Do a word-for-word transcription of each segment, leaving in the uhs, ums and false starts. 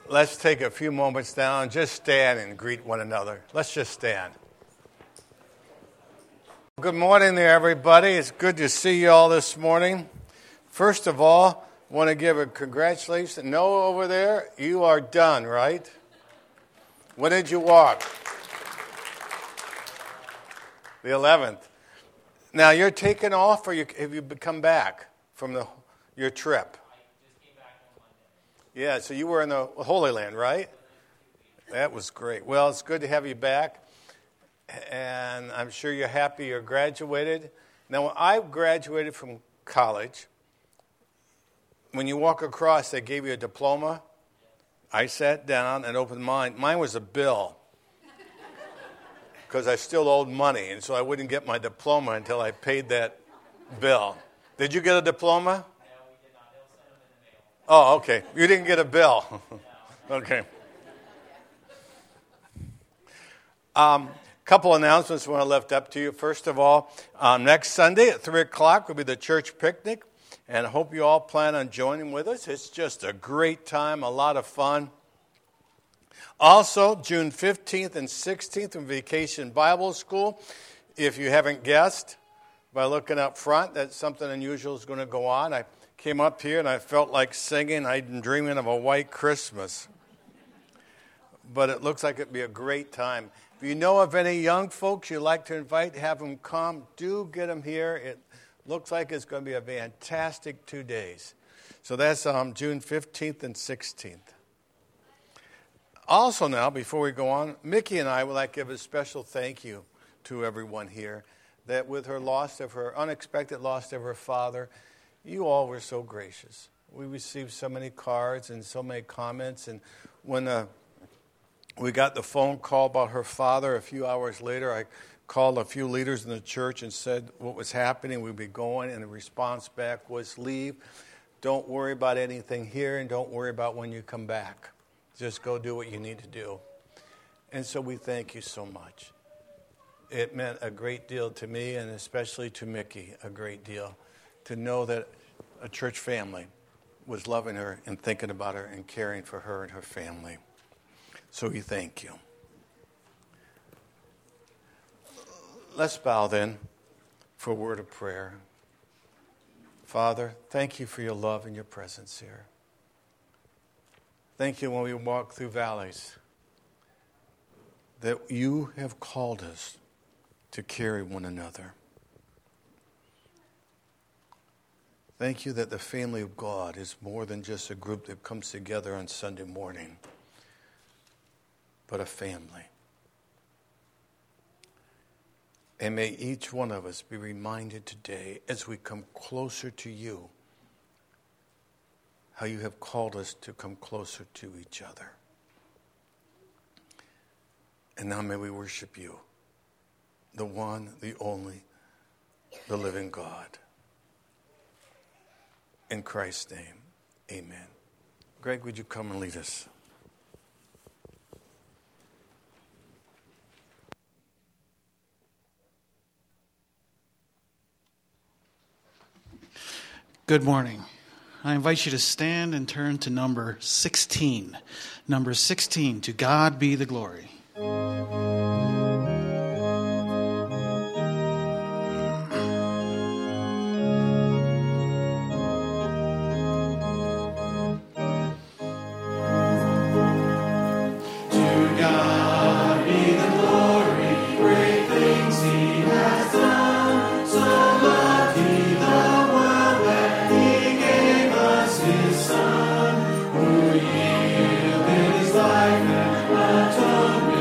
Let's take a few moments now and just stand and greet one another. Let's just stand. Good morning there, everybody. It's good to see you all this morning. First of all, I want to give a congratulations. Noah over there, you are done, right? When did you walk? The eleventh. Now, you're taking off, or you, have you come back from the your trip? I just came back on Monday. Yeah, so you were in the Holy Land, right? That was great. Well, it's good to have you back, and I'm sure you're happy you're graduated. Now, when I graduated from college, when you walk across, they gave you a diploma. I sat down and opened mine. Mine was a bill because I still owed money, and so I wouldn't get my diploma until I paid that bill. Did you get a diploma? No, we did not. They'll send them in the mail. Oh, okay. You didn't get a bill. Okay. Um, couple announcements I want to lift up to you. First of all, um, next Sunday at three o'clock will be the church picnic, and I hope you all plan on joining with us. It's just a great time, a lot of fun. Also, June fifteenth and sixteenth in Vacation Bible School. If you haven't guessed by looking up front that something unusual is going to go on, I came up here and I felt like singing. I'd been dreaming of a white Christmas. But it looks like it'd be a great time. If you know of any young folks you'd like to invite, have them come. Do get them here. It looks like it's going to be a fantastic two days. So that's um, June fifteenth and sixteenth. Also now, before we go on, Mickey and I would like to give a special thank you to everyone here that with her loss of her, unexpected loss of her father, you all were so gracious. We received so many cards and so many comments, and when uh, we got the phone call about her father a few hours later, I called a few leaders in the church and said what was happening, we'd be going, and the response back was leave. Don't worry about anything here, and don't worry about when you come back. Just go do what you need to do. And so we thank you so much. It meant a great deal to me, and especially to Mickey, a great deal, to know that a church family was loving her and thinking about her and caring for her and her family. So we thank you. Let's bow then for a word of prayer. Father, thank you for your love and your presence here. Thank you when we walk through valleys that you have called us to carry one another. Thank you that the family of God is more than just a group that comes together on Sunday morning, but a family. And may each one of us be reminded today as we come closer to you, how you have called us to come closer to each other. And now may we worship you, the one, the only, the living God. In Christ's name, amen. Greg, would you come and lead us? Good morning. I invite you to stand and turn to number sixteen. Number sixteen, To God Be the Glory. Son, who yielded his life and atonement.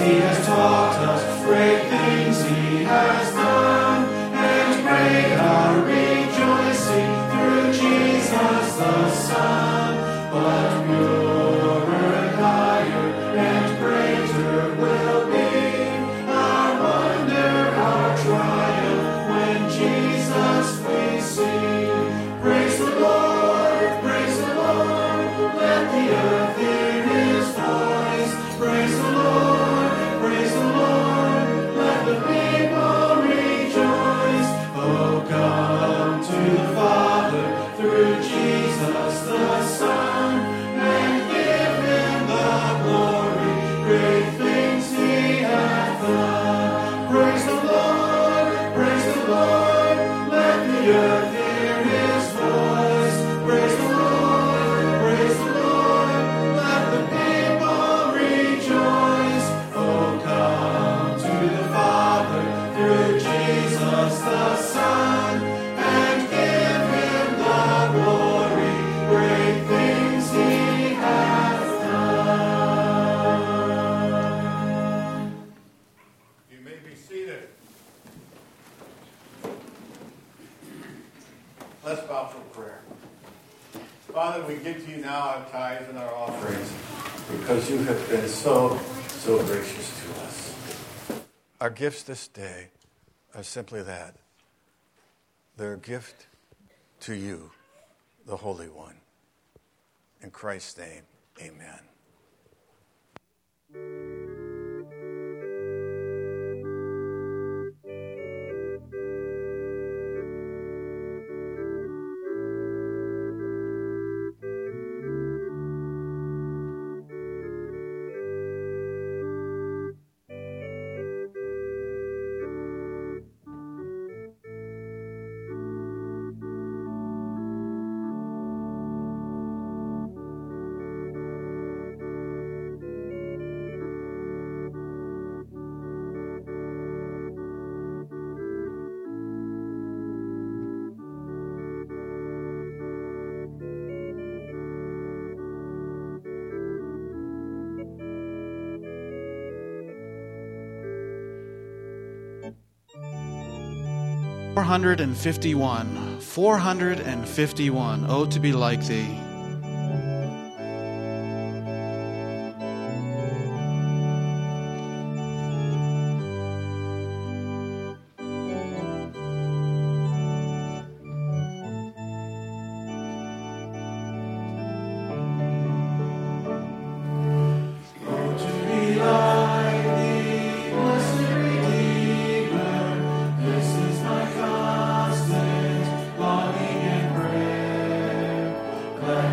Our gifts this day are simply that. They're a gift to you, the Holy One. In Christ's name, amen. four hundred fifty-one. four hundred fifty-one. Oh, to be like thee. Glad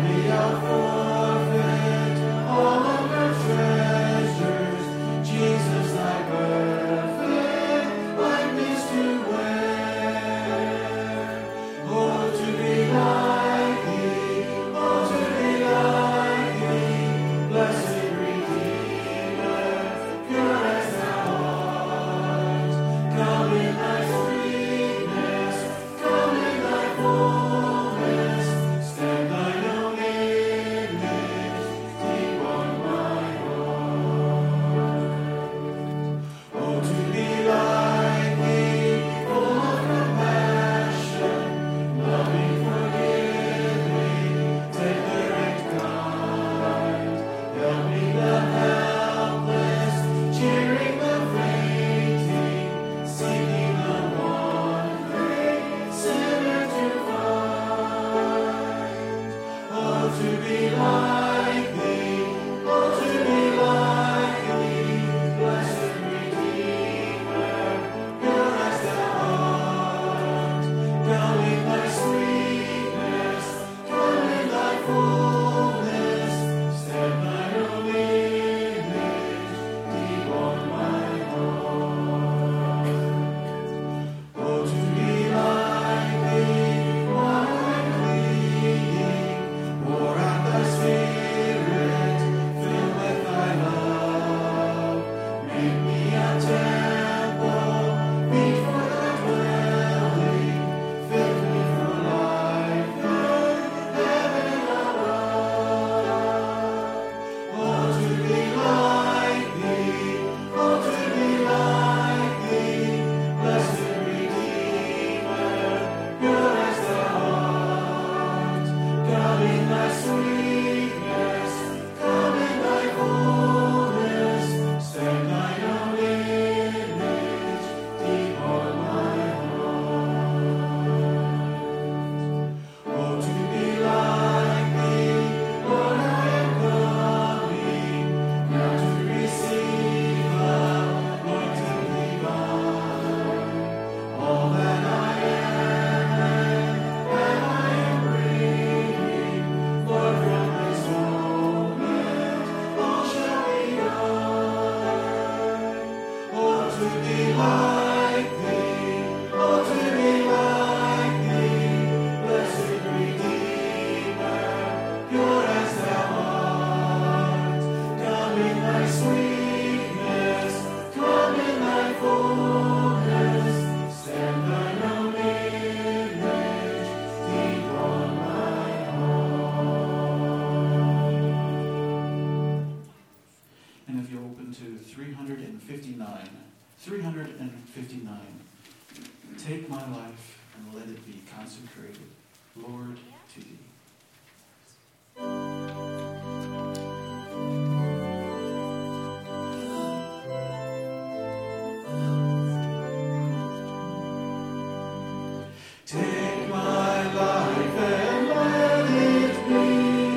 Take my life and let it be consecrated, Lord, to thee. Take my life and let it be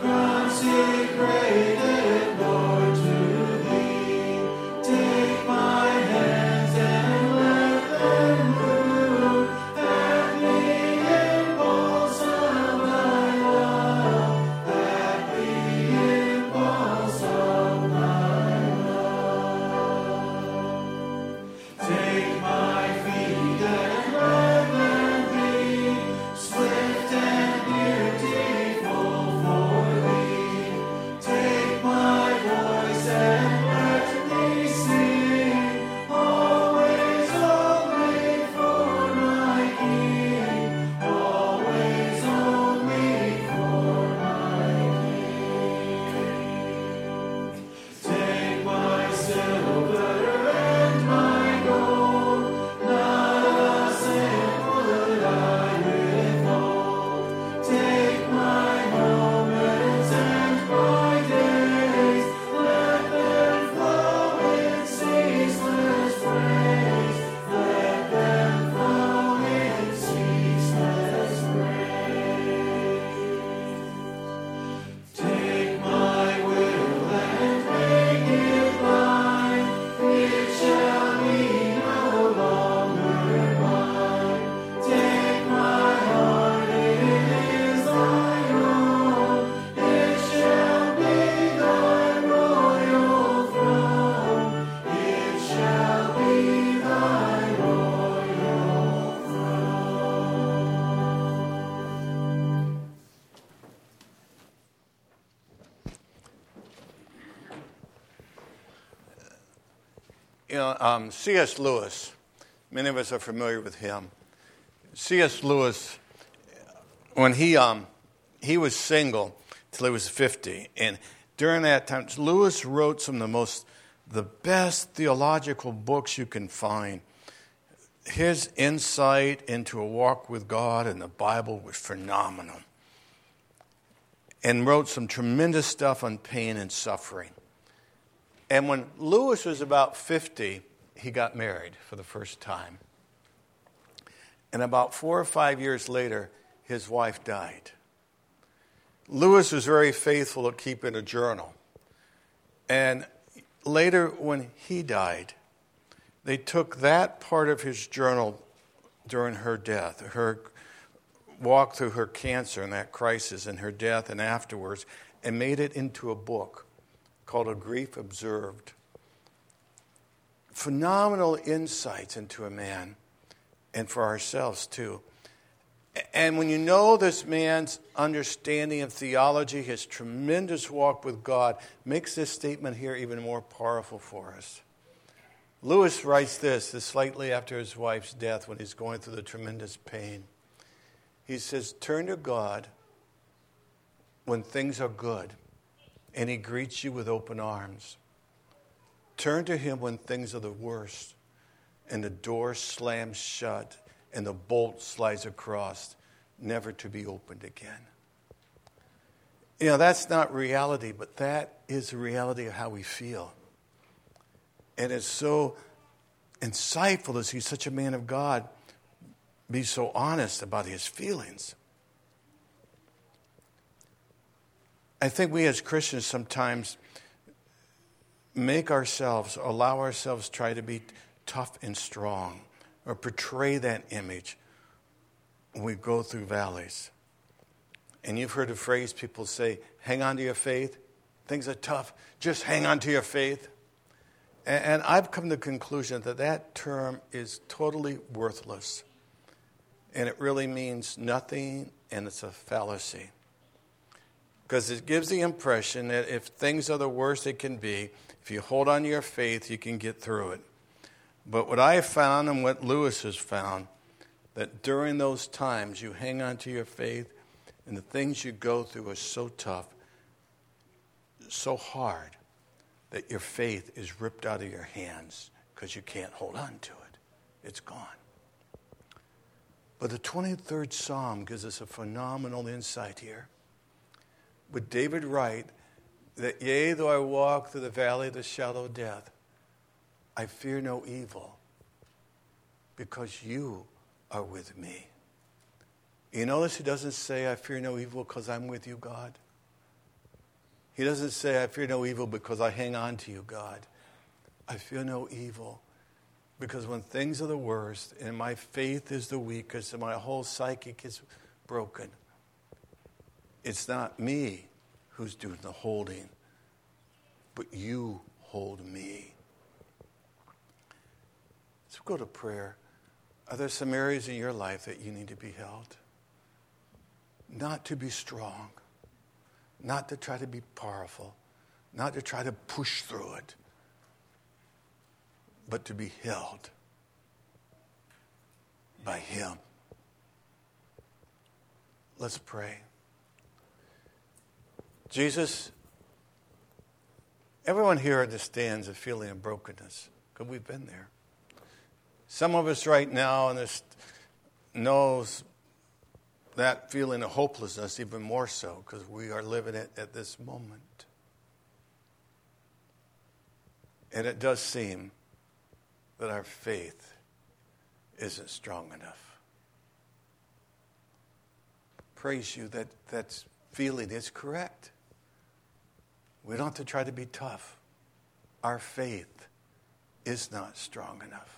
consecrated, Lord, to thee. Take my hands and let them move at the impulse of thy love, at the impulse of thy love. Take my feet and let them be swift and beautiful for thee. Take my voice and let me sing, always only for my King, always only for my King. Take my silver and my gold, not a cent would I withhold. Take my moments and my days, let them flow in ceaseless praise, let them flow in ceaseless praise. Take my will and make it thine, it shall be no longer mine. Take my heart, it is thine own, it shall be thy royal throne, it shall be thy royal throne. You know, um, C S. Lewis, many of us are familiar with him. C S. Lewis, when he um, he was single till he was fifty, and during that time, Lewis wrote some of the most, the best theological books you can find. His insight into a walk with God and the Bible was phenomenal, and wrote some tremendous stuff on pain and suffering. And when Lewis was about fifty, he got married for the first time. And about four or five years later, his wife died. Lewis was very faithful at keeping a journal. And later, when he died, they took that part of his journal during her death, her walk through her cancer and that crisis and her death and afterwards, and made it into a book called A Grief Observed. Phenomenal insights into a man, and for ourselves too. And when you know this man's understanding of theology, his tremendous walk with God, makes this statement here even more powerful for us. Lewis writes this, this slightly after his wife's death, when he's going through the tremendous pain. He says, turn to God when things are good, and he greets you with open arms. Turn to him when things are the worst, and the door slams shut, and the bolt slides across, never to be opened again. You know, that's not reality, but that is the reality of how we feel. And it's so insightful to see such a man of God be so honest about his feelings. I think we as Christians sometimes make ourselves, allow ourselves try to be tough and strong, or portray that image when we go through valleys. And you've heard a phrase people say, hang on to your faith. Things are tough. Just hang on to your faith. And, and I've come to the conclusion that that term is totally worthless. And it really means nothing, and it's a fallacy. because it gives the impression that if things are the worst it can be, if you hold on to your faith, you can get through it. But what I have found and what Lewis has found, that during those times you hang on to your faith and the things you go through are so tough, so hard, that your faith is ripped out of your hands because you can't hold on to it. It's gone. But the twenty-third Psalm gives us a phenomenal insight here. Would David write that, yea, though I walk through the valley of the shadow of death, I fear no evil, because you are with me. You notice he doesn't say, I fear no evil because I'm with you, God. He doesn't say, I fear no evil because I hang on to you, God. I fear no evil because when things are the worst and my faith is the weakest and my whole psychic is broken, it's not me who's doing the holding, but you hold me. Let's go to prayer. Are there some areas in your life that you need to be held? Not to be strong, not to try to be powerful, not to try to push through it, but to be held by Him. Let's pray. Jesus, everyone here understands a feeling of brokenness, because we've been there. Some of us right now and this knows that feeling of hopelessness even more so, because we are living it at this moment. And it does seem that our faith isn't strong enough. Praise you that that feeling is correct. We don't have to try to be tough. Our faith is not strong enough.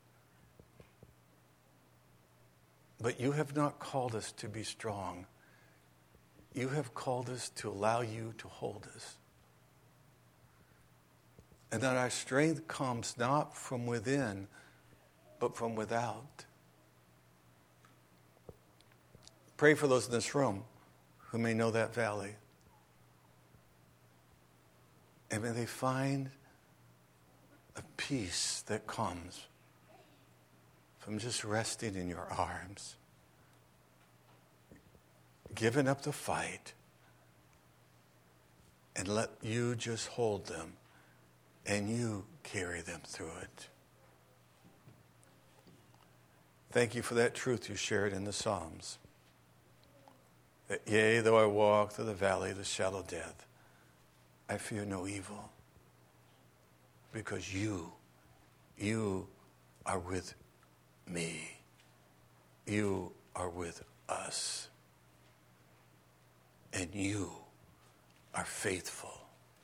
But you have not called us to be strong. You have called us to allow you to hold us. And that our strength comes not from within, but from without. Pray for those in this room who may know that valley. And may they find a peace that comes from just resting in your arms, giving up the fight, and let you just hold them and you carry them through it. Thank you for that truth you shared in the Psalms. That yea, though I walk through the valley of the shadow of death, I fear no evil, because you, you are with me. You are with us. And you are faithful.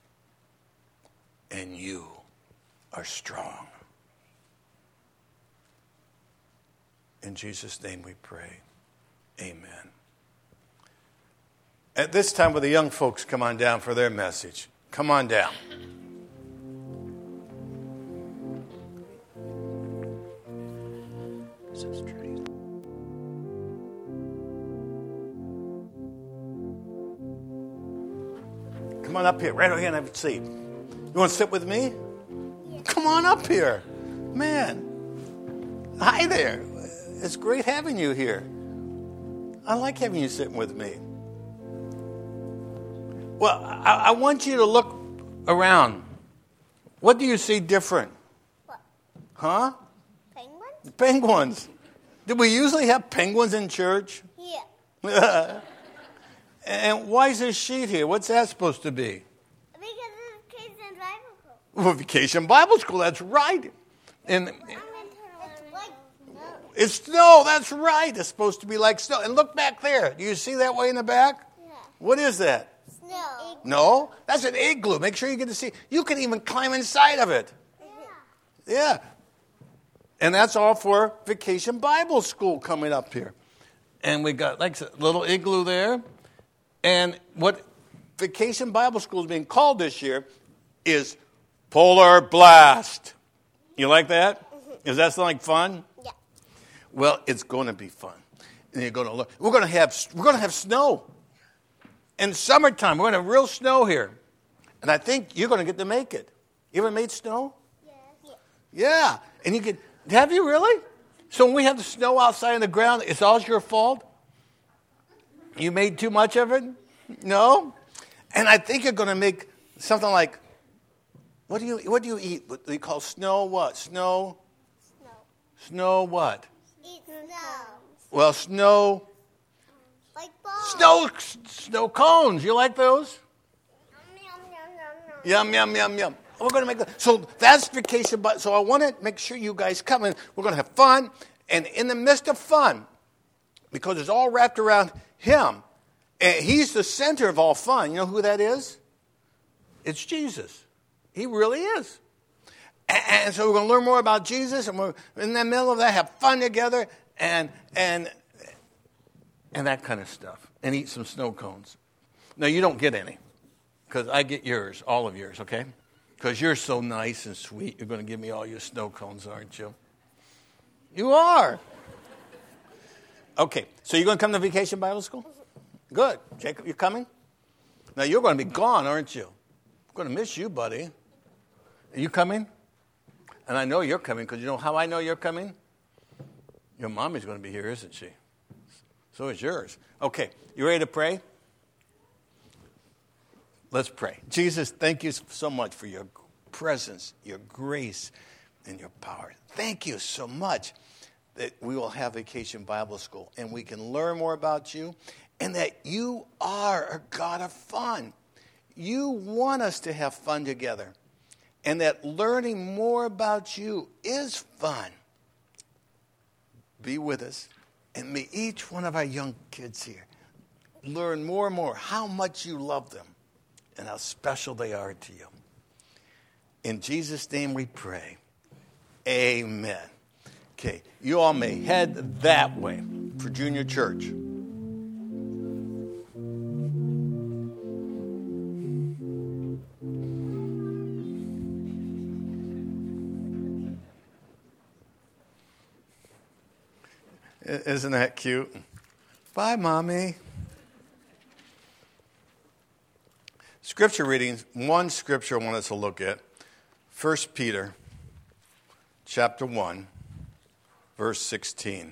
And you are strong. In Jesus' name we pray. Amen. At this time, will the young folks come on down for their message? Come on down. Come on up here. Right over here and have a seat. You want to sit with me? Yeah. Come on up here. Man. Hi there. It's great having you here. I like having you sitting with me. Well, I, I want you to look around. What do you see different? What? Huh? Penguins? Penguins. Did we usually have penguins in church? Yeah. And why is this sheet here? What's that supposed to be? Because it's Vacation Bible School. Well, Vacation Bible School, that's right. And It's like snow. it's snow, that's right. It's supposed to be like snow. And look back there. Do you see that way in the back? Yeah. What is that? Snow. No, that's an igloo. Make sure you get to see. You can even climb inside of it. Yeah. Yeah. And that's all for Vacation Bible School coming up here. And we got like a little igloo there. And what Vacation Bible School is being called this year is Polar Blast. You like that? Does that sound like fun? Yeah. Well, it's going to be fun. And you're going to look. We're going to have we're going to have snow. In summertime, we're going to have real snow here. And I think you're going to get to make it. You ever made snow? Yes. Yeah. And you can, have you really? So when we have the snow outside on the ground, it's all your fault? You made too much of it? No? And I think you're going to make something like, what do you what do you eat? What do you call snow what? Snow? Snow. Snow what? Eat snow. Well, snow, Like balls. snow, snow cones. You like those? Yum, yum, yum, yum, yum. Yum, yum, yum, yum. We're going to make that. So that's vacation. But so I want to make sure you guys come in. We're going to have fun. And in the midst of fun, because it's all wrapped around him, and he's the center of all fun. You know who that is? It's Jesus. He really is. And, and so we're going to learn more about Jesus, and we're in the middle of that, have fun together, and and and that kind of stuff, and eat some snow cones. No, you don't get any, because I get yours, all of yours, okay? Because you're so nice and sweet, you're going to give me all your snow cones, aren't you? You are. Okay, so you're going to come to Vacation Bible School? Good. Jacob, you coming? Now, you're going to be gone, aren't you? I'm going to miss you, buddy. Are you coming? And I know you're coming, because you know how I know you're coming? Your mommy's going to be here, isn't she? So is yours. Okay, you ready to pray? Let's pray. Jesus, thank you so much for your presence, your grace, and your power. Thank you so much that we will have Vacation Bible School and we can learn more about you, and that you are a God of fun. You want us to have fun together, and that learning more about you is fun. Be with us, and may each one of our young kids here learn more and more how much you love them and how special they are to you. In Jesus' name we pray. Amen. Okay, you all may head that way for junior church. Isn't that cute? Bye, Mommy. Scripture readings. One scripture I want us to look at. First Peter chapter one, verse sixteen.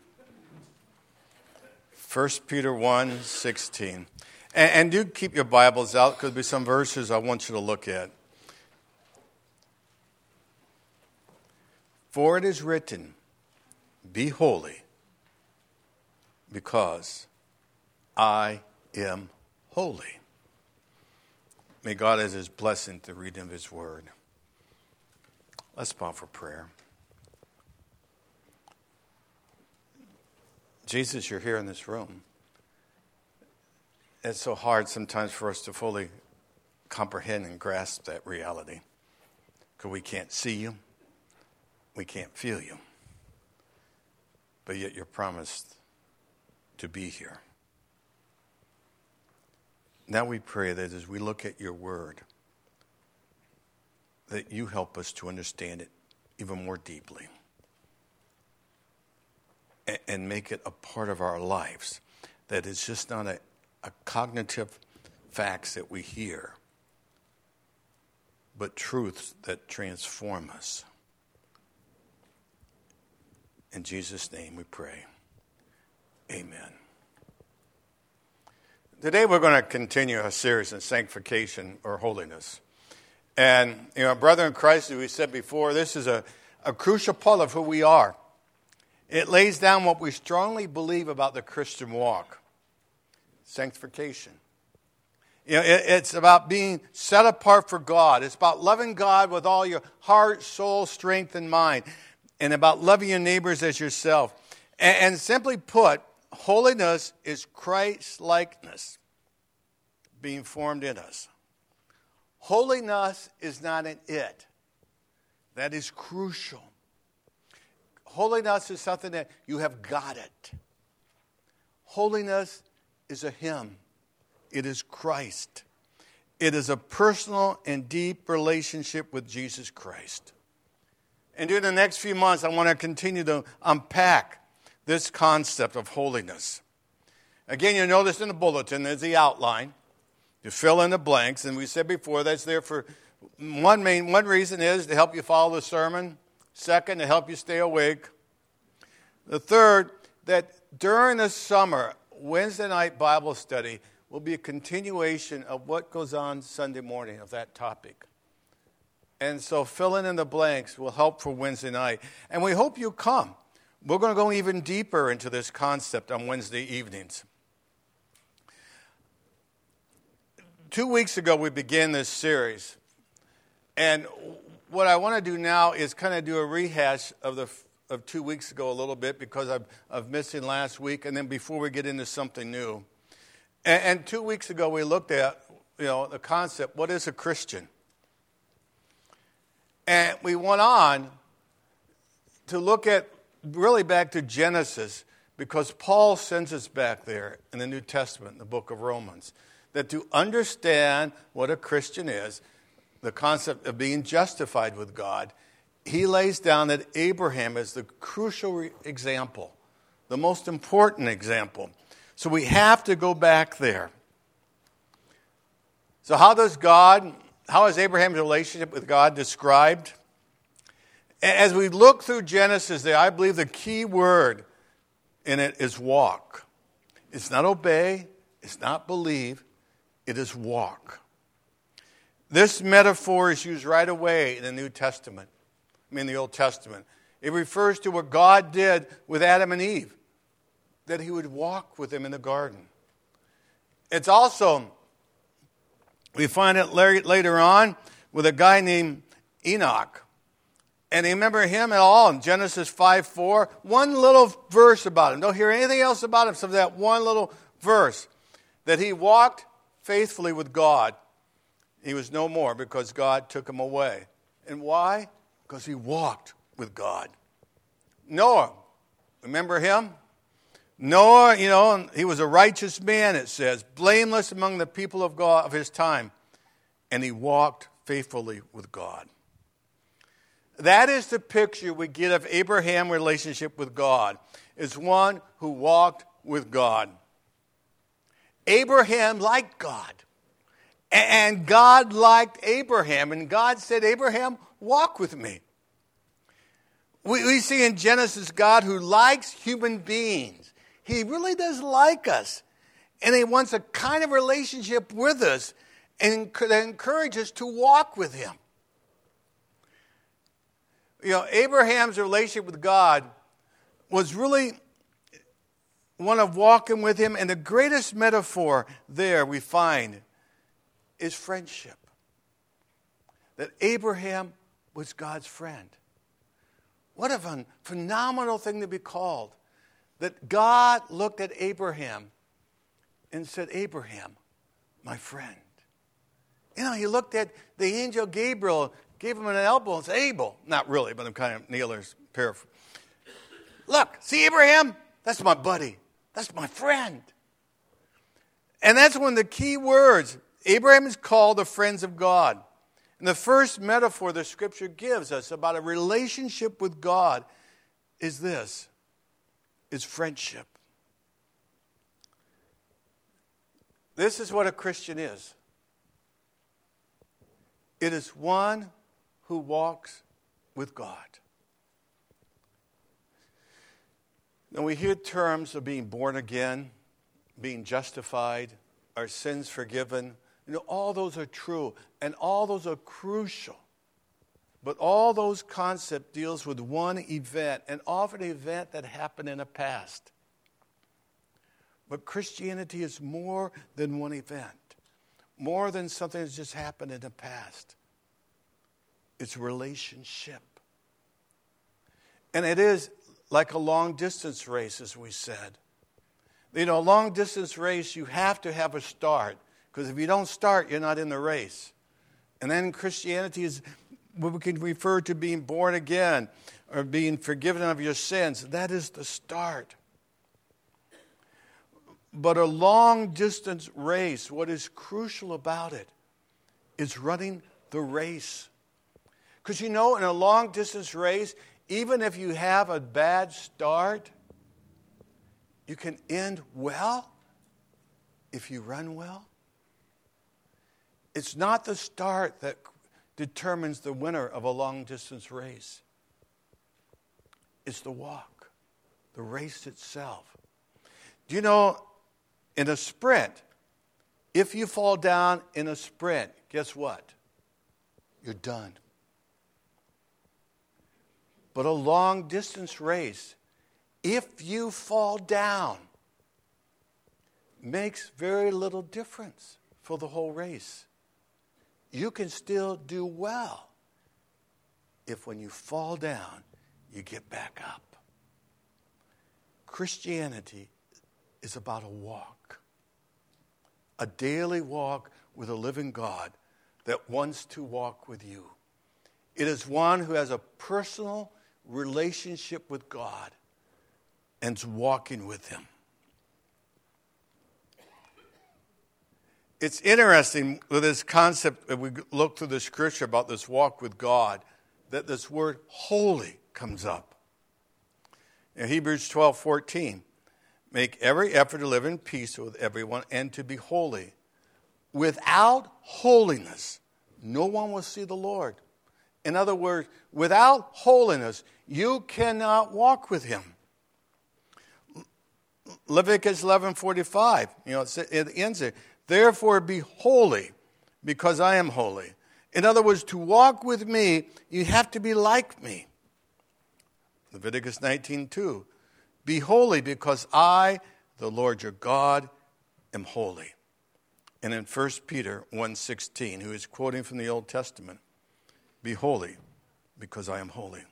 First Peter one, sixteen. And, and do keep your Bibles out, because there'll be some verses I want you to look at. For it is written, be holy, because I am holy. May God add his blessing to read of his word. Let's bow for prayer. Jesus, you're here in this room. It's so hard sometimes for us to fully comprehend and grasp that reality, because we can't see you, we can't feel you, but yet you're promised to be here. Now we pray that as we look at your word, that you help us to understand it even more deeply and make it a part of our lives, that it's just not a, a cognitive facts that we hear, but truths that transform us. In Jesus' name we pray. Amen. Today we're going to continue a series on sanctification or holiness. And, you know, brother in Christ, as we said before, this is a, a crucial part of who we are. It lays down what we strongly believe about the Christian walk. Sanctification. You know, it, it's about being set apart for God. It's about loving God with all your heart, soul, strength, and mind. And about loving your neighbors as yourself. And, and simply put, holiness is Christ-likeness being formed in us. Holiness is not an it. That is crucial. Holiness is something that you have got it. Holiness is a hymn. It is Christ. It is a personal and deep relationship with Jesus Christ. And during the next few months, I want to continue to unpack this concept of holiness. Again, you notice in the bulletin, there's the outline. You fill in the blanks, and we said before that's there for one main one reason is to help you follow the sermon. Second, to help you stay awake. The third, that during the summer, Wednesday night Bible study will be a continuation of what goes on Sunday morning of that topic. And so filling in the blanks will help for Wednesday night. And we hope you come. We're going to go even deeper into this concept on Wednesday evenings. Two weeks ago, we began this series. And what I want to do now is kind of do a rehash of the of two weeks ago a little bit because I've, I've missing last week, and then before we get into something new. And, and two weeks ago, we looked at, you know, the concept, what is a Christian? And we went on to look at really back to Genesis because Paul sends us back there in the New Testament, in the book of Romans, that to understand what a Christian is, the concept of being justified with God, he lays down that Abraham is the crucial example, the most important example. So we have to go back there. So how does God, how is Abraham's relationship with God described? As we look through Genesis there, I believe the key word in it is walk. It's not obey, it's not believe, it is walk. This metaphor is used right away in the New Testament, I mean the Old Testament. It refers to what God did with Adam and Eve, that he would walk with them in the garden. It's also, we find it later on with a guy named Enoch. And you remember him at all in Genesis five four? One little verse about him. Don't hear anything else about him except that one little verse. That he walked faithfully with God. He was no more because God took him away. And why? Because he walked with God. Noah, remember him? Noah, you know, he was a righteous man, it says, blameless among the people of God of his time. And he walked faithfully with God. That is the picture we get of Abraham's relationship with God. Is one who walked with God. Abraham liked God. And God liked Abraham. And God said, Abraham, walk with me. We, we see in Genesis God who likes human beings. He really does like us. And he wants a kind of relationship with us and could encourage us to walk with him. You know, Abraham's relationship with God was really one of walking with him. And the greatest metaphor there we find is friendship. That Abraham was God's friend. What a fun, phenomenal thing to be called. That God looked at Abraham and said, Abraham, my friend. You know, he looked at the angel Gabriel, gave him an elbow and said, Abel. Not really, but I'm kind of Naylor's paraphrase. Look, see Abraham? That's my buddy. That's my friend. And that's one of the key words. Abraham is called the friends of God. And the first metaphor the Scripture gives us about a relationship with God is this, is friendship. This is what a Christian is. It is one who walks with God. Now we hear terms of being born again, being justified, our sins forgiven. You know, all those are true, and all those are crucial. But all those concepts deals with one event, and often an event that happened in the past. But Christianity is more than one event, more than something that's just happened in the past. It's a relationship. And it is like a long-distance race, as we said. You know, a long-distance race, you have to have a start. Because if you don't start, you're not in the race. And then Christianity is what we can refer to being born again or being forgiven of your sins. That is the start. But a long-distance race, what is crucial about it is running the race. Because you know, in a long-distance race, even if you have a bad start, you can end well if you run well. It's not the start that determines the winner of a long-distance race. It's the walk, the race itself. Do you know, in a sprint, if you fall down in a sprint, guess what? You're done. But a long-distance race, if you fall down, makes very little difference for the whole race. You can still do well if when you fall down, you get back up. Christianity is about a walk, a daily walk with a living God that wants to walk with you. It is one who has a personal relationship with God and is walking with him. It's interesting with this concept, if we look through the scripture about this walk with God, that this word holy comes up. In Hebrews twelve fourteen, make every effort to live in peace with everyone and to be holy. Without holiness, no one will see the Lord. In other words, without holiness, you cannot walk with him. Leviticus eleven forty-five, you know, it ends there. Therefore be holy, because I am holy. In other words, to walk with me, you have to be like me. Leviticus nineteen two, be holy, because I, the Lord your God, am holy. And in First Peter one sixteen, who is quoting from the Old Testament, be holy, because I am holy.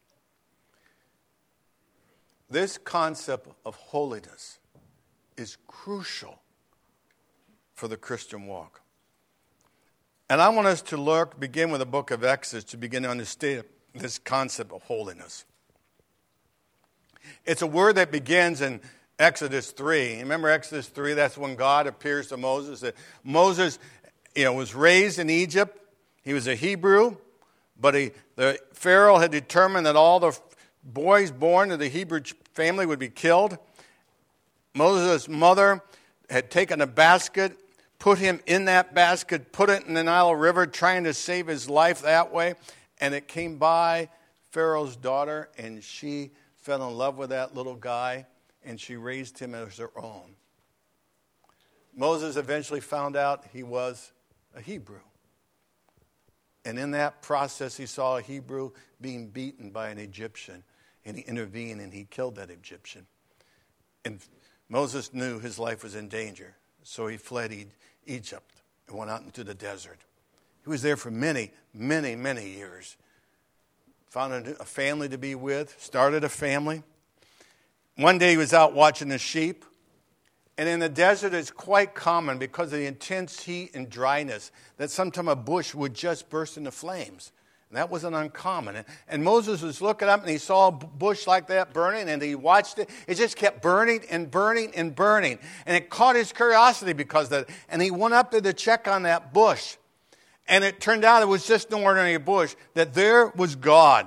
This concept of holiness is crucial for the Christian walk. And I want us to look, begin with the book of Exodus to begin to understand this concept of holiness. It's a word that begins in Exodus three. Remember Exodus three? That's when God appears to Moses. That Moses, you know, was raised in Egypt. He was a Hebrew, but he, the Pharaoh had determined that all the boys born to the Hebrew family would be killed. Moses' mother had taken a basket, put him in that basket, put it in the Nile River, trying to save his life that way. And it came by Pharaoh's daughter, and she fell in love with that little guy, and she raised him as her own. Moses eventually found out he was a Hebrew. And in that process, he saw a Hebrew being beaten by an Egyptian, and he intervened and he killed that Egyptian. And Moses knew his life was in danger, so he fled Egypt and went out into the desert. He was there for many, many, many years. Found a family to be with, started a family. One day he was out watching the sheep. And in the desert, it's quite common because of the intense heat and dryness that sometimes a bush would just burst into flames. And that wasn't uncommon. And, and Moses was looking up and he saw a bush like that burning, and he watched it. It just kept burning and burning and burning. And it caught his curiosity because of that. And he went up there to check on that bush. And it turned out it was just an ordinary bush, that there was God.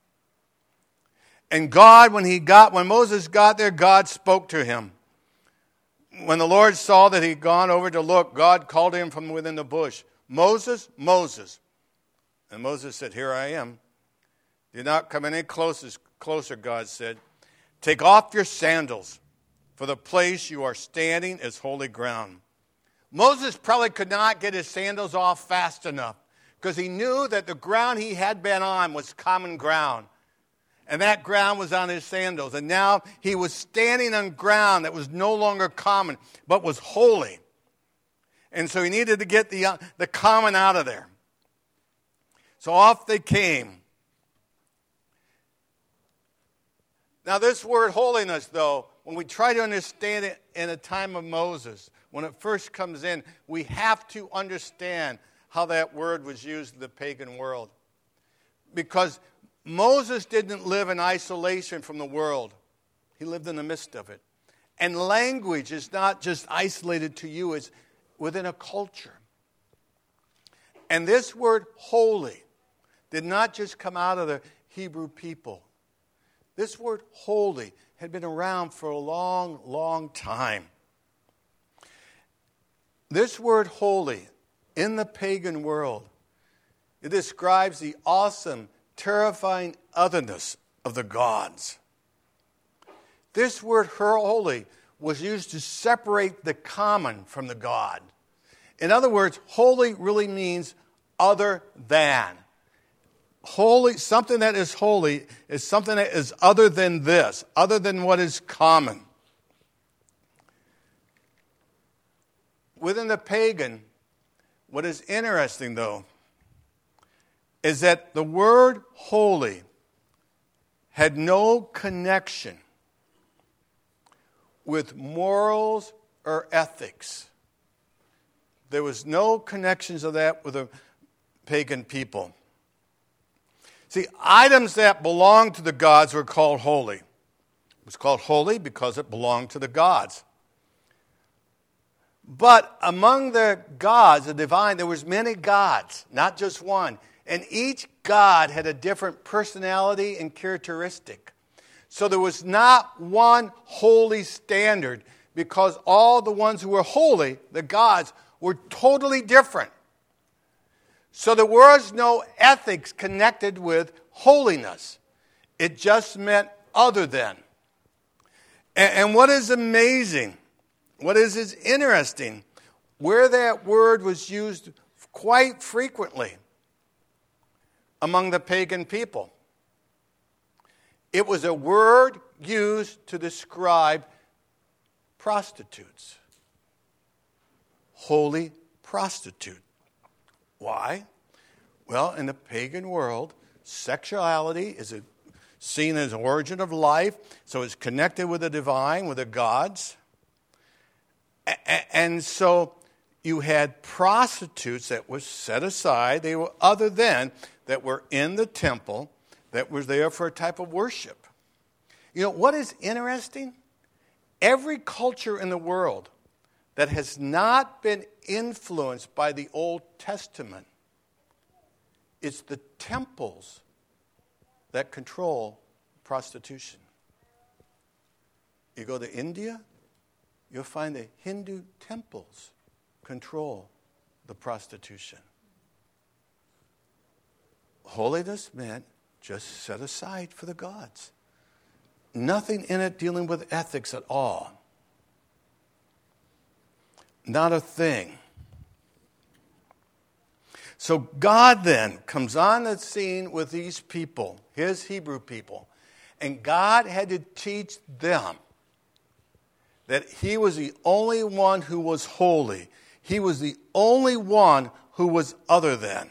And God, when he got, when Moses got there, God spoke to him. When the Lord saw that he'd gone over to look, God called him from within the bush. Moses, Moses. And Moses said, here I am. Do not come any closer, closer, God said. Take off your sandals, for the place you are standing is holy ground. Moses probably could not get his sandals off fast enough because he knew that the ground he had been on was common ground. And that ground was on his sandals. And now he was standing on ground that was no longer common, but was holy. And so he needed to get the, uh, the common out of there. So off they came. Now this word holiness, though, when we try to understand it in the time of Moses, when it first comes in, we have to understand how that word was used in the pagan world. Because Moses didn't live in isolation from the world. He lived in the midst of it. And language is not just isolated to you, it's within a culture. And this word holy did not just come out of the Hebrew people. This word holy had been around for a long, long time. This word holy in the pagan world, it describes the awesome, terrifying otherness of the gods. This word holy was used to separate the common from the God. In other words, holy really means other than. Holy, something that is holy is something that is other than this, other than what is common. Within the pagan, what is interesting though, is that the word holy had no connection with morals or ethics. There was no connections of that with the pagan people. See, items that belonged to the gods were called holy. It was called holy because it belonged to the gods. But among the gods, the divine, there was many gods, not just one. And each god had a different personality and characteristic. So there was not one holy standard because all the ones who were holy, the gods, were totally different. So there was no ethics connected with holiness. It just meant other than. And, and what is amazing, what is, is interesting, where that word was used quite frequently among the pagan people. It was a word used to describe prostitutes. Holy prostitute. Why? Well, in the pagan world, sexuality is a, seen as an origin of life, so it's connected with the divine, with the gods. A- and so you had prostitutes that were set aside, they were other than, that were in the temple, that was there for a type of worship. You know, what is interesting? Every culture in the world that has not been influenced by the Old Testament, it's the temples that control prostitution. You go to India, you'll find the Hindu temples control the prostitution. Holiness meant just set aside for the gods. Nothing in it dealing with ethics at all. Not a thing. So God then comes on the scene with these people, his Hebrew people, and God had to teach them that he was the only one who was holy. He was the only one who was other than.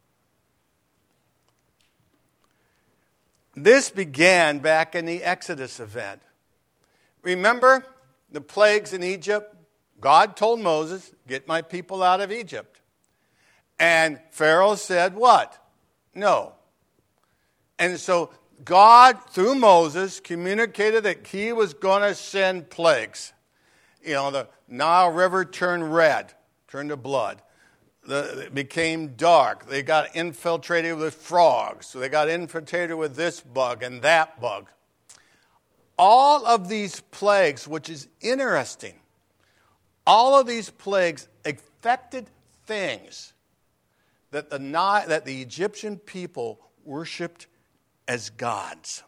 This began back in the Exodus event. Remember the plagues in Egypt? God told Moses, get my people out of Egypt. And Pharaoh said what? No. And so God, through Moses, communicated that he was going to send plagues. You know, the Nile River turned red, turned to blood. The, it became dark. They got infiltrated with frogs. So they got infiltrated with this bug and that bug. All of these plagues, which is interesting, all of these plagues affected things that the, that the Egyptian people worshipped as gods.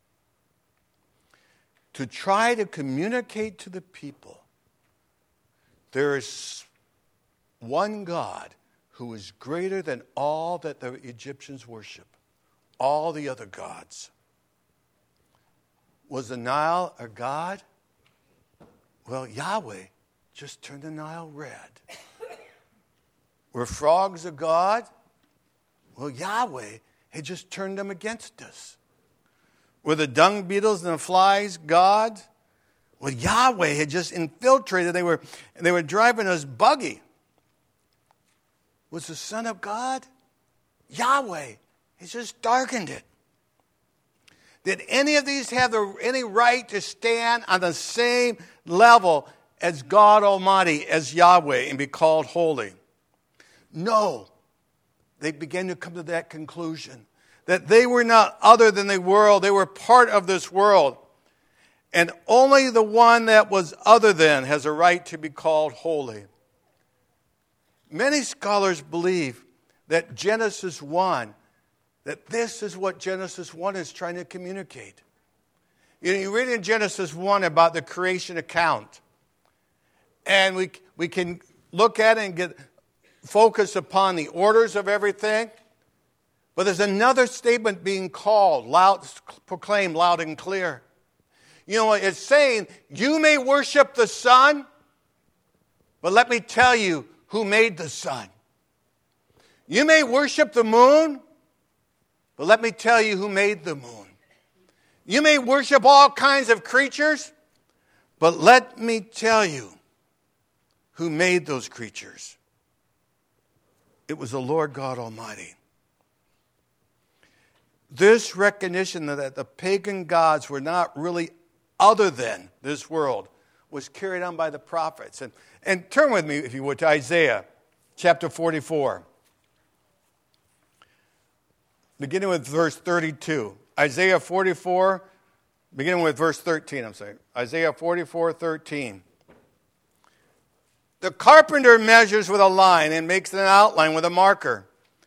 To try to communicate to the people, there is one God who is greater than all that the Egyptians worship, all the other gods. Was the Nile a god? Well, Yahweh just turned the Nile red. Were frogs a god? Well, Yahweh had just turned them against us. Were the dung beetles and the flies God? Well, Yahweh had just infiltrated. They were, they were driving us buggy. Was the Son of God? Yahweh has just darkened it. Did any of these have the, any right to stand on the same level as God Almighty, as Yahweh, and be called holy? No. They began to come to that conclusion, that they were not other than the world. They were part of this world. And only the one that was other than has a right to be called holy. Many scholars believe that Genesis one, that this is what Genesis one is trying to communicate. You know, you read in Genesis one about the creation account, and we we can look at it and get focused upon the orders of everything. But there's another statement being called, loud, proclaimed loud and clear. You know, it's saying, you may worship the sun, but let me tell you who made the sun. You may worship the moon, but let me tell you who made the moon. You may worship all kinds of creatures, but let me tell you who made those creatures. It was the Lord God Almighty. This recognition that the pagan gods were not really other than this world was carried on by the prophets. And, and turn with me, if you would, to Isaiah chapter forty-four. Beginning with verse thirty-two. Isaiah forty-four, beginning with verse thirteen, I'm sorry. Isaiah forty-four, thirteen. The carpenter measures with a line and makes an outline with a marker.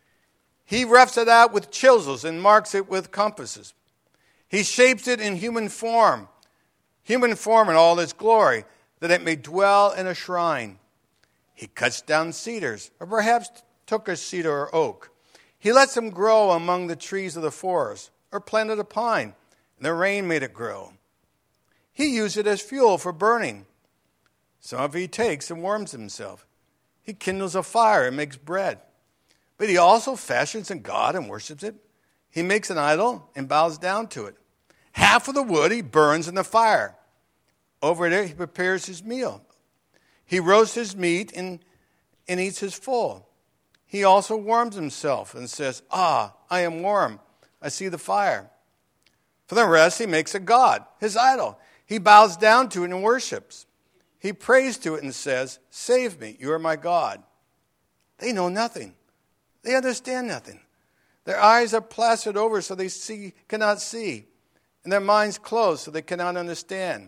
He roughs it out with chisels and marks it with compasses. He shapes it in human form, human form in all its glory, that it may dwell in a shrine. He cuts down cedars, or perhaps took a cedar or oak. He lets them grow among the trees of the forest, or planted a pine, and the rain made it grow. He used it as fuel for burning. Some of it he takes and warms himself. He kindles a fire and makes bread. But he also fashions a god and worships it. He makes an idol and bows down to it. Half of the wood he burns in the fire. Over it he prepares his meal. He roasts his meat and, and eats his full. He also warms himself and says, ah, I am warm. I see the fire. For the rest he makes a god, his idol. He bows down to it and worships. He prays to it and says, save me, you are my God. They know nothing. They understand nothing. Their eyes are plastered over so they see, cannot see, and their minds closed so they cannot understand.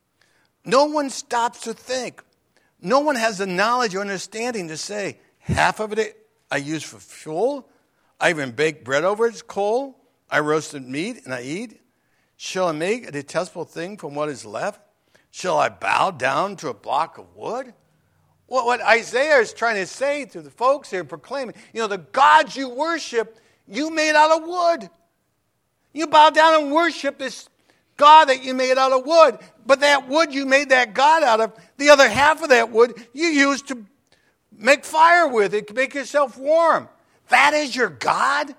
No one stops to think. No one has the knowledge or understanding to say, half of it I use for fuel. I even bake bread over its coal. I roasted meat and I eat. Shall I make a detestable thing from what is left? Shall I bow down to a block of wood? Well, what Isaiah is trying to say to the folks here proclaiming, you know, the gods you worship, you made out of wood. You bow down and worship this God that you made out of wood. But that wood you made that God out of, the other half of that wood you used to make fire with it, to make yourself warm. That is your God?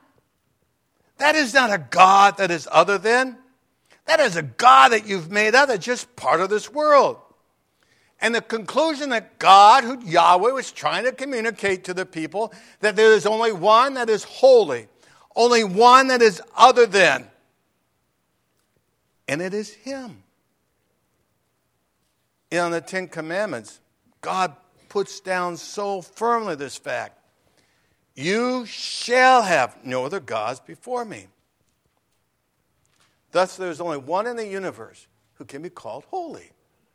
That is not a God that is other than. That is a God that you've made out of, just part of this world. And the conclusion that God, who Yahweh, was trying to communicate to the people, that there is only one that is holy, only one that is other than, and it is Him. In the Ten Commandments, God puts down so firmly this fact: you shall have no other gods before me. Thus, there is only one in the universe who can be called holy.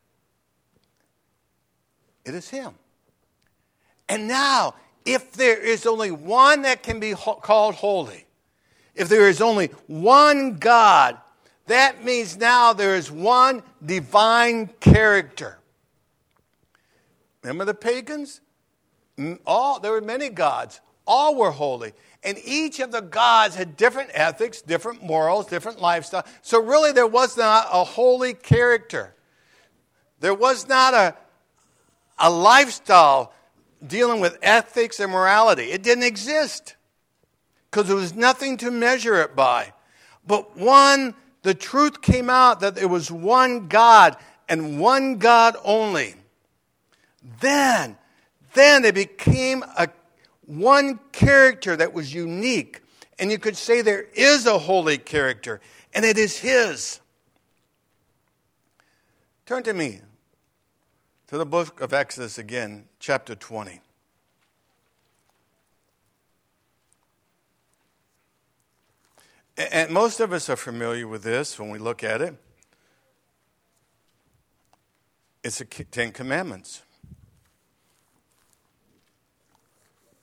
It is Him. And now, if there is only one that can be ho- called holy, if there is only one God, that means now there is one divine character. Remember the pagans? All, there were many gods. All were holy. And each of the gods had different ethics, different morals, different lifestyle. So really there was not a holy character. There was not a, a lifestyle dealing with ethics and morality. It didn't exist because there was nothing to measure it by. But one, the truth came out that there was one God and one God only. Then, then it became a one character that was unique. And you could say there is a holy character, and it is His. Turn to me, to the book of Exodus again, chapter twenty. And most of us are familiar with this when we look at it. It's the Ten Commandments.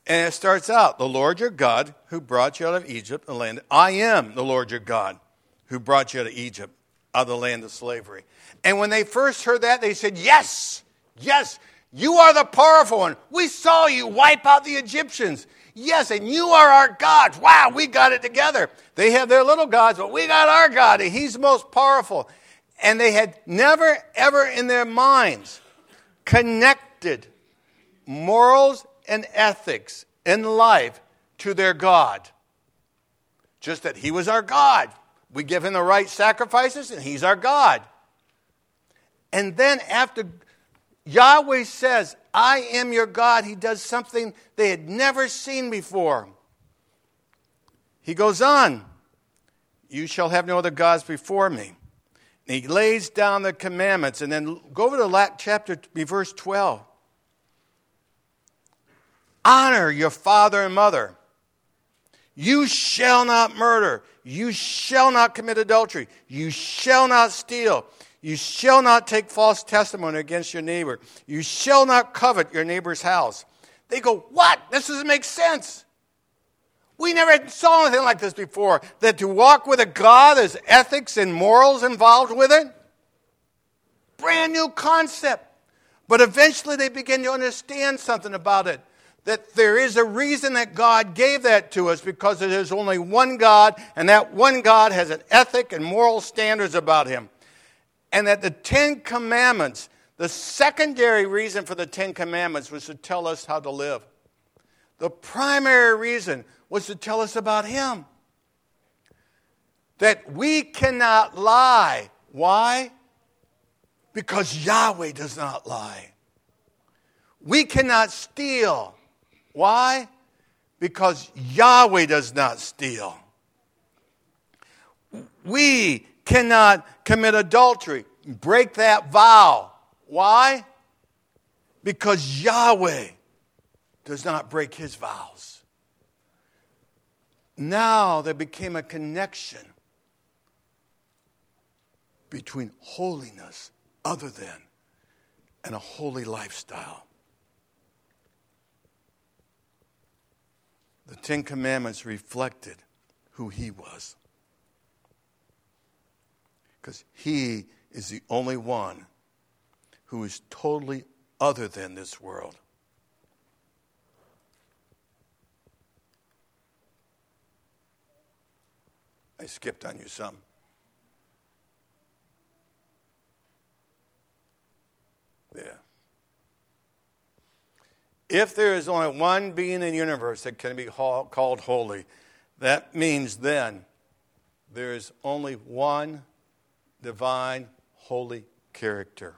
And it starts out, the Lord your God who brought you out of Egypt, the land. I am the Lord your God who brought you out of Egypt, out of the land of slavery. And when they first heard that, they said, yes, yes, you are the powerful one. We saw you wipe out the Egyptians. Yes, and you are our God. Wow, we got it together. They have their little gods, but we got our God, and he's most powerful. And they had never, ever in their minds connected morals and ethics in life to their God. Just that he was our God. We give him the right sacrifices, and he's our God. And then after Yahweh says, I am your God, he does something they had never seen before. He goes on, you shall have no other gods before me. And he lays down the commandments. And then go over to chapter, verse twelve. Honor your father and mother. You shall not murder. You shall not commit adultery. You shall not steal. You shall not take false testimony against your neighbor. You shall not covet your neighbor's house. They go, what? This doesn't make sense. We never saw anything like this before. That to walk with a God, there's ethics and morals involved with it. Brand new concept. But eventually they begin to understand something about it. That there is a reason that God gave that to us, because there is only one God, and that one God has an ethic and moral standards about him. And that the Ten Commandments, the secondary reason for the Ten Commandments was to tell us how to live. The primary reason was to tell us about him. That we cannot lie. Why? Because Yahweh does not lie. We cannot steal. Why? Because Yahweh does not steal. We cannot commit adultery, break that vow. Why? Because Yahweh does not break his vows. Now there became a connection between holiness, other than, and a holy lifestyle. The Ten Commandments reflected who he was. Because he is the only one who is totally other than this world. I skipped on you some. There. If there is only one being in the universe that can be called holy, that means then there is only one divine, holy character.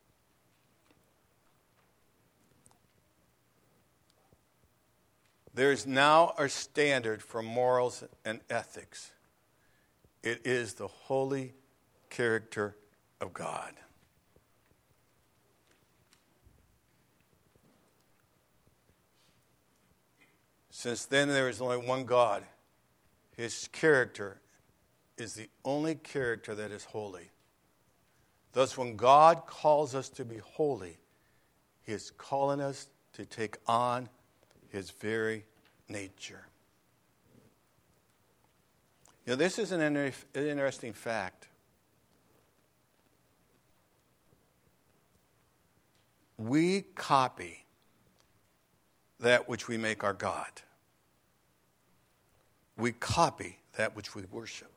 There is now a standard for morals and ethics. It is the holy character of God. Since then there is only one God. His character is the only character that is holy. Thus, when God calls us to be holy, he is calling us to take on his very nature. You know, this is an interesting fact. We copy that which we make our God. We copy that which we worship.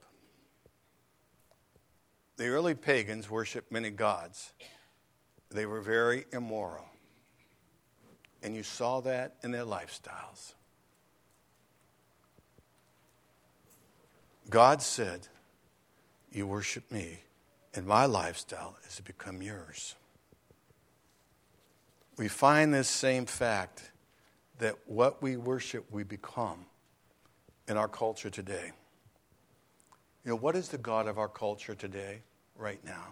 The early pagans worshiped many gods. They were very immoral. And you saw that in their lifestyles. God said, you worship me, and my lifestyle is to become yours. We find this same fact that what we worship, we become in our culture today. You know, what is the God of our culture today, right now?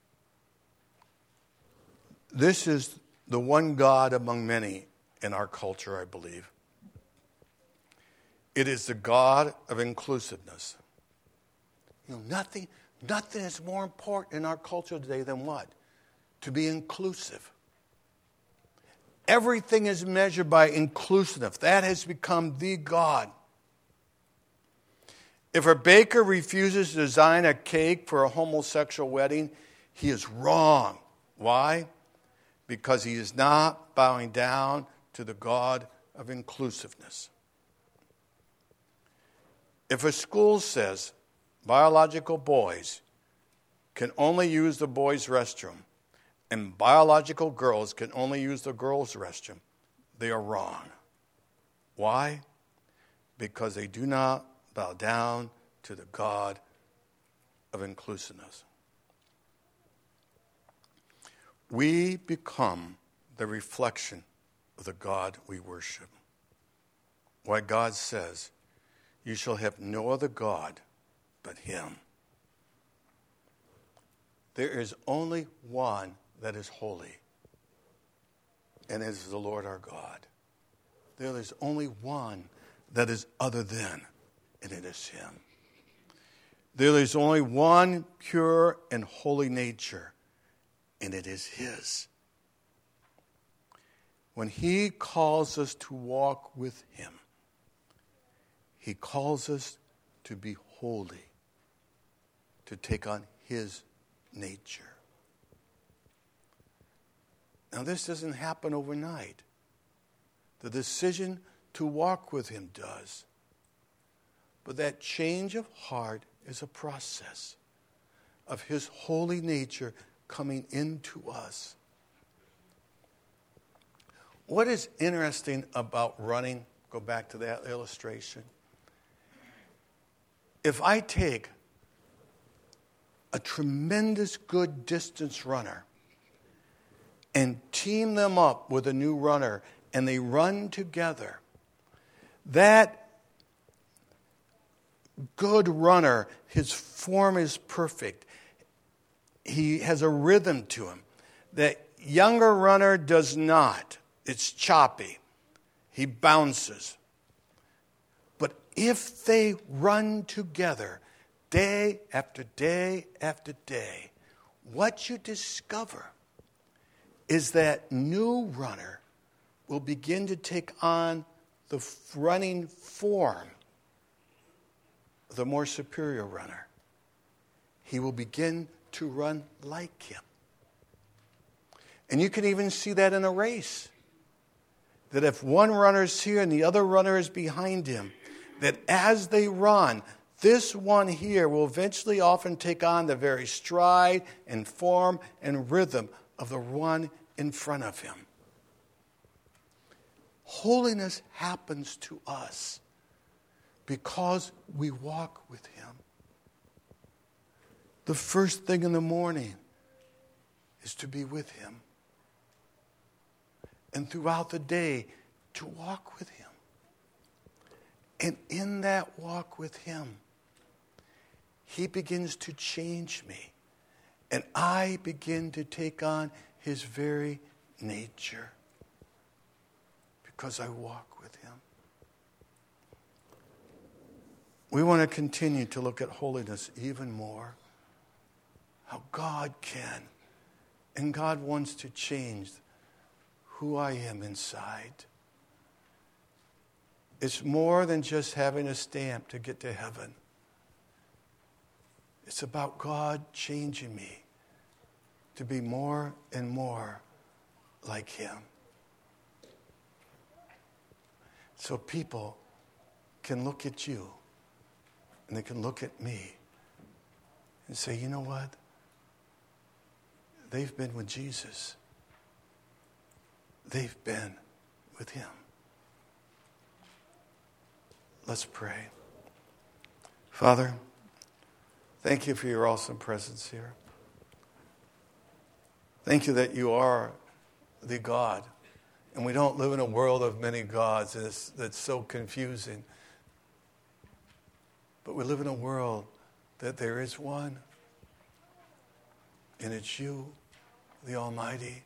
This is the one God among many in our culture, I believe. It is the God of inclusiveness. You know, nothing, nothing is more important in our culture today than what? To be inclusive. Everything is measured by inclusiveness. That has become the God. If a baker refuses to design a cake for a homosexual wedding, he is wrong. Why? Because he is not bowing down to the God of inclusiveness. If a school says biological boys can only use the boys' restroom and biological girls can only use the girls' restroom, they are wrong. Why? Because they do not bow down to the God of inclusiveness. We become the reflection of the God we worship. Why God says, you shall have no other God but him. There is only one that is holy, and it is the Lord our God. There is only one that is other than, and it is him. There is only one pure and holy nature, and it is his. When he calls us to walk with him, he calls us to be holy, to take on his nature. Now, this doesn't happen overnight. The decision to walk with him does. But that change of heart is a process of his holy nature coming into us. What is interesting about running, go back to that illustration. If I take a tremendous good distance runner and team them up with a new runner and they run together, that good runner, his form is perfect. He has a rhythm to him. The younger runner does not. It's choppy. He bounces. But if they run together day after day after day, what you discover is that new runner will begin to take on the running form of the more superior runner. He will begin to run like him. And you can even see that in a race. That if one runner is here and the other runner is behind him, that as they run, this one here will eventually often take on the very stride and form and rhythm of the one in front of him. Holiness happens to us because we walk with him. The first thing in the morning is to be with him. And throughout the day, to walk with him. And in that walk with him, he begins to change me. And I begin to take on his very nature. Because I walk with him. We want to continue to look at holiness even more. How God can. And God wants to change who I am inside. It's more than just having a stamp to get to heaven. It's about God changing me to be more and more like him. So people can look at you and they can look at me and say, you know what? They've been with Jesus. They've been with him. Let's pray. Father, thank you for your awesome presence here. Thank you that you are the God. And we don't live in a world of many gods that's, that's so confusing. But we live in a world that there is one. And it's you, the Almighty.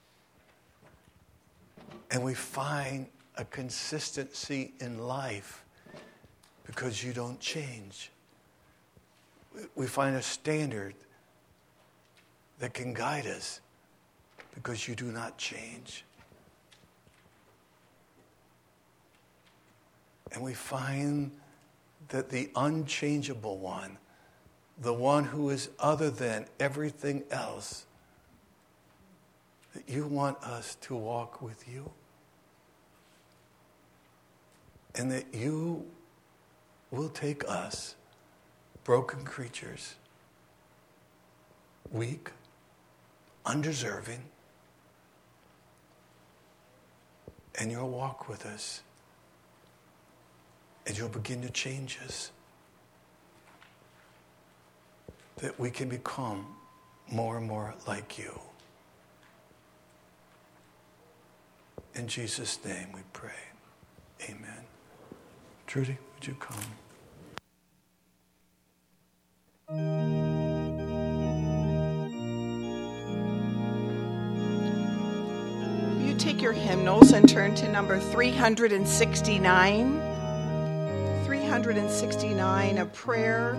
And we find a consistency in life because you don't change. We find a standard that can guide us because you do not change. And we find that the unchangeable one, the one who is other than everything else, that you want us to walk with you. And that you will take us, broken creatures, weak, undeserving, and you'll walk with us. And you'll begin to change us. That we can become more and more like you. In Jesus' name we pray. Amen. Trudy, would you come? You take your hymnals and turn to number three hundred sixty-nine. three hundred sixty-nine, a prayer.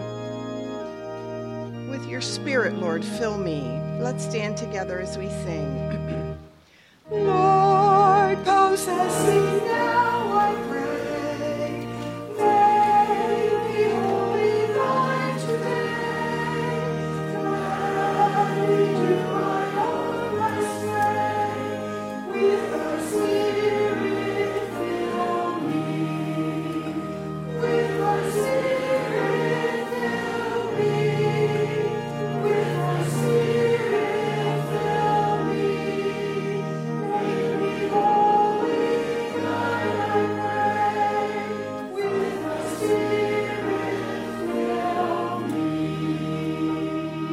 With your spirit, Lord, fill me. Let's stand together as we sing. Lord, possess me now, I pray. May me wholly thine today. Gladly do I own my sway. With thy spirit fill me. With thy spirit fill me. With thy spirit fill me. Make me holy, God, I pray. With thy spirit fill me.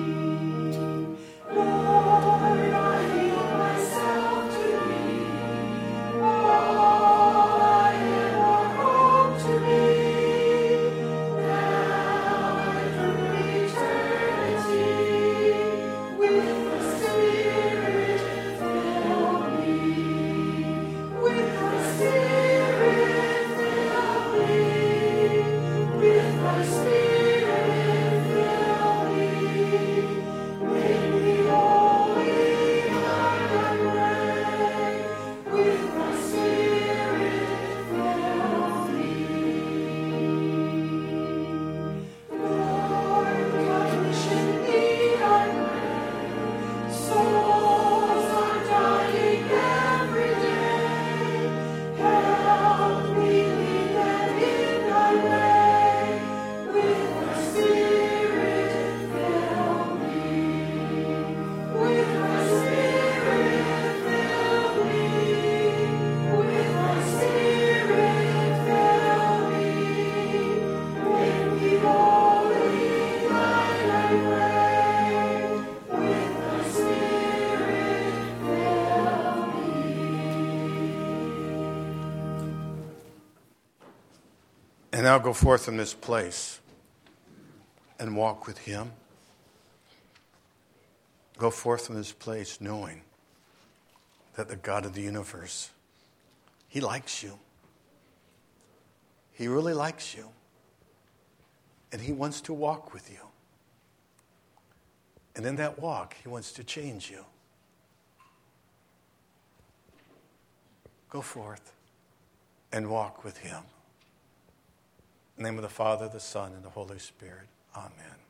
Lord, I yield myself to thee. All I am, I hope to be. Now and through eternity, with the Spirit fill me. With the Spirit fill me. With the Spirit fill me. Make me holy, God, I pray. With the Spirit fill me. Lord, commission me, I pray. Souls are dying every day. Help me lead them in thy way. With thy Spirit fill me. With thy Spirit fill me. With thy Spirit fill me. Make me holy, God, I pray. With thy Spirit fill me. And now go forth from this place and walk with him. Go forth from this place knowing that the God of the universe, he likes you. He really likes you. And he wants to walk with you. And in that walk, he wants to change you. Go forth and walk with him. In the name of the Father, the Son, and the Holy Spirit. Amen.